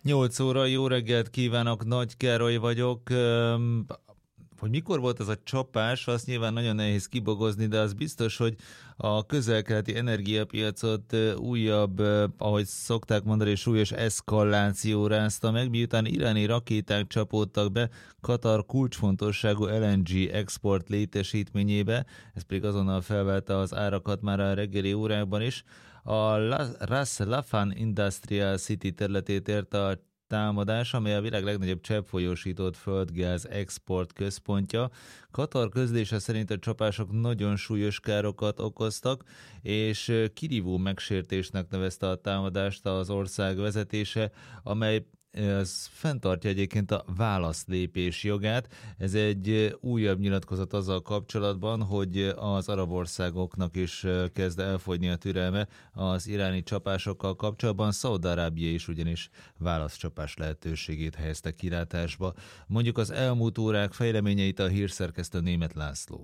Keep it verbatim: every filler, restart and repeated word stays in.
nyolc óra, jó reggelt kívánok, Nagy Károly vagyok. Öm, Hogy mikor volt ez a csapás, azt nyilván nagyon nehéz kibogozni, de az biztos, hogy a közel-keleti energiapiacot ö, újabb, ö, ahogy szokták mondani, súlyos eszkaláció rázta meg, miután iráni rakéták csapódtak be Katar kulcsfontosságú el en gé export létesítményébe, ez pedig azonnal felválta az árakat már a reggeli órákban is. A La- Ras Laffan Industrial City területét érte a támadás, amely a világ legnagyobb cseppfolyósított földgáz export központja. Katar közlése szerint a csapások nagyon súlyos károkat okoztak, és kirívó megsértésnek nevezte a támadást az ország vezetése, amely ez fenntartja egyébként a válaszlépés jogát. Ez egy újabb nyilatkozat azzal kapcsolatban, hogy az arab országoknak is kezd elfogyni a türelme az iráni csapásokkal kapcsolatban. Szaúd-Arábia is ugyanis válaszcsapás lehetőségét helyezte kilátásba. Mondjuk az elmúlt órák fejleményeit a hírszerkesztő Németh László.